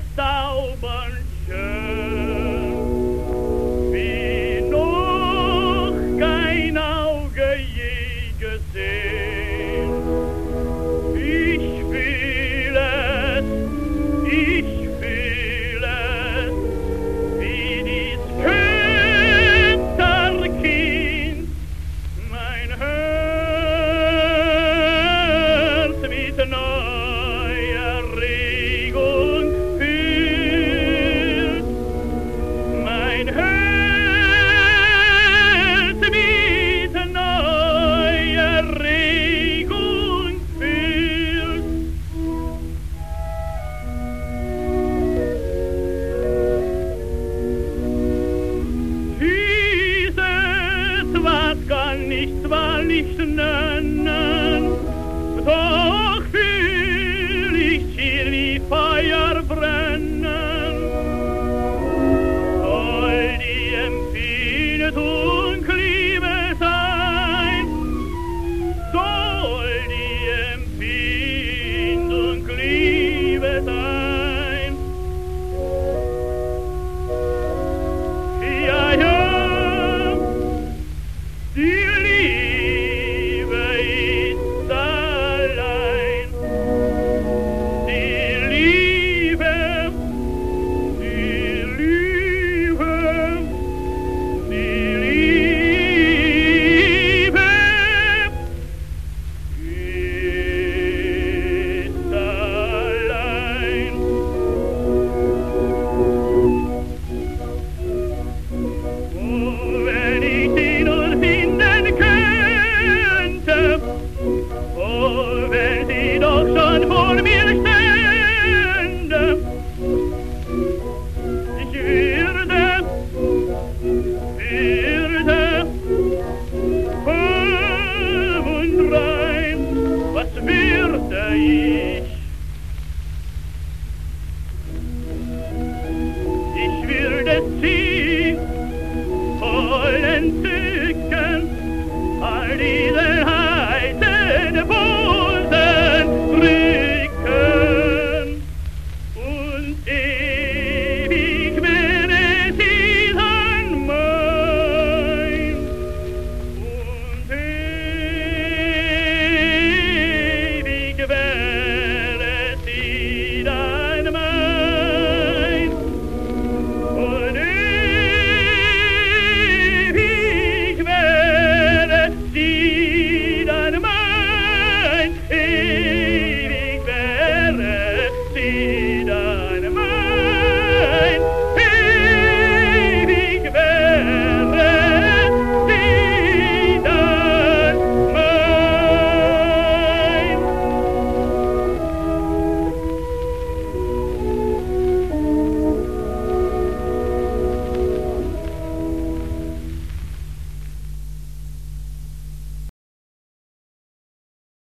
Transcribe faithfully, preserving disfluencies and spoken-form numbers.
bezaubernd schön, wie noch kein Auge je gesehen. Ich fühl es, ich fühl es, wie dies Köterkind mein Herz mit neuer Regung füllt, mein Herz mit neuer Regung füllt. Dieses, was kann ich zwar nicht nennen, doch fühl ich hier wie Feuer brennen. Soll die Empfindung Liebe sein, soll die Empfindung Liebe sein. Ja, ja, die Liebe ist allein, die Liebe, die Liebe, die Liebe ist allein. Oh, wenn ich sie nur finden könnte, oh, wenn sie doch schon vor mir stände, ich würde, würde voll und rein, was würde ich? Ich würde sie voll entzücken, all diese heißen Busen drücken und ich